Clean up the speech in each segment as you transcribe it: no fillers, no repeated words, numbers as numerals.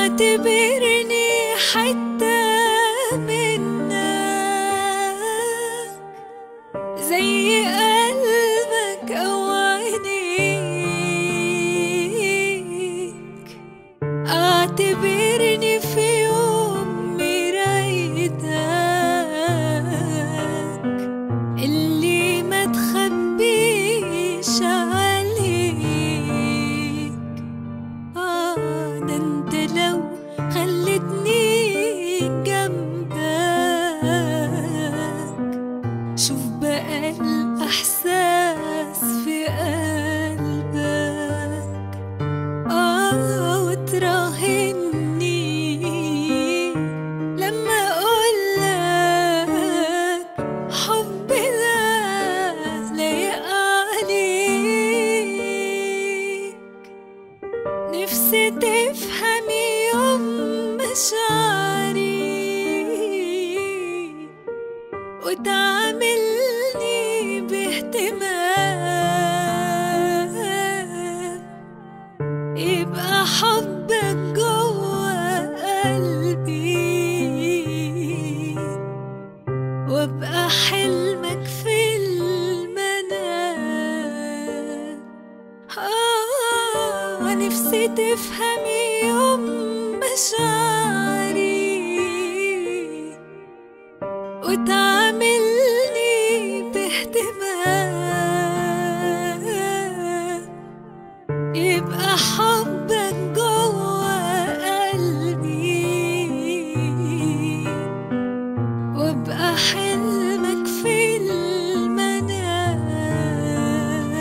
اعتبرني حتة منك، زي قلبك أو عينيك. اعتبرني في يوم مرايتك اللي ما تخبيش عليك. ده انت لو خلتني جنبك، شوف بقى الإحساس في قلبك. وتراهني لما أقولك حبي ده لايق عليك. نفسي تفهمي يوم مشاعري وتعاملني باهتمام، يبقى حبك جوا قلبي وابقى حلمك في المنام. نفسي تفهمي يوم مشاعري وتعاملني باهتمام، يبقى حبك جوا قلبي وابقى حلمك في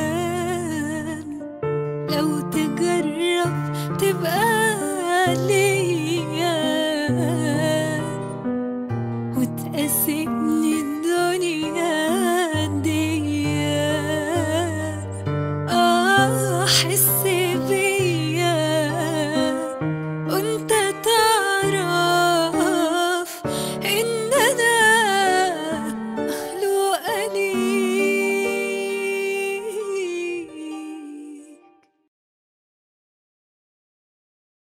المنام. لو تجرب تبقى ليه